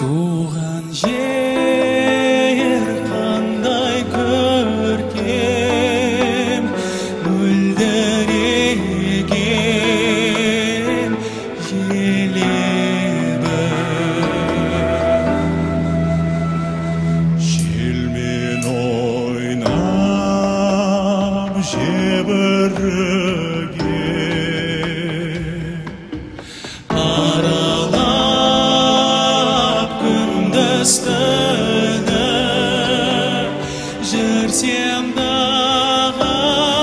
Туған жер қандай көркем, мөлдіреген желебі. Желмен ойнап жебірген, аралап күндіз-түні жүрсем дағы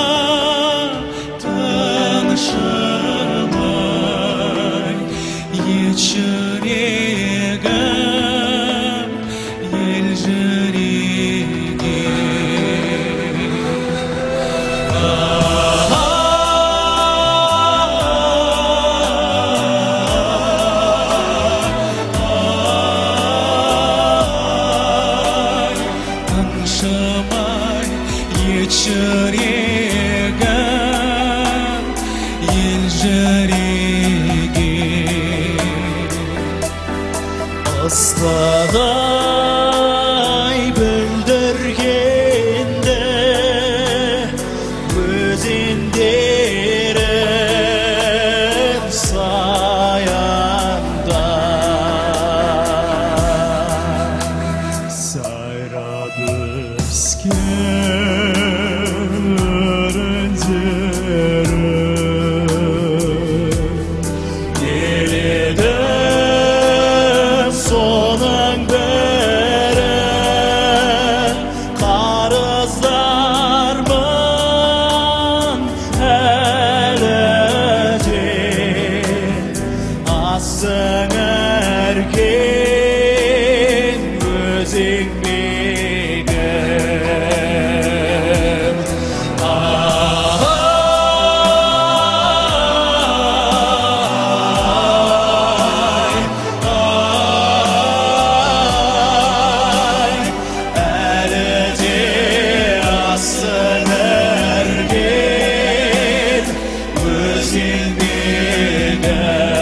тыншымай, ет жүрегім ел жүрегі. Тыншымай, ет жүрегім ел жүрегі. Ыстығай бүлдіргенде өзендерім саянда, сайрап өскен өрендерім, келеді соның бірі, қарыздармын әлі де, асың әркен өзің бегім. Әлі де асың әркен өзің бегім.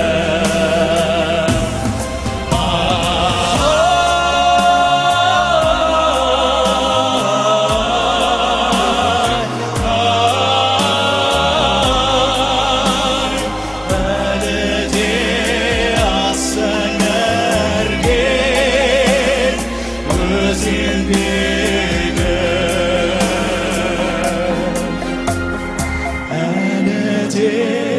Yeah.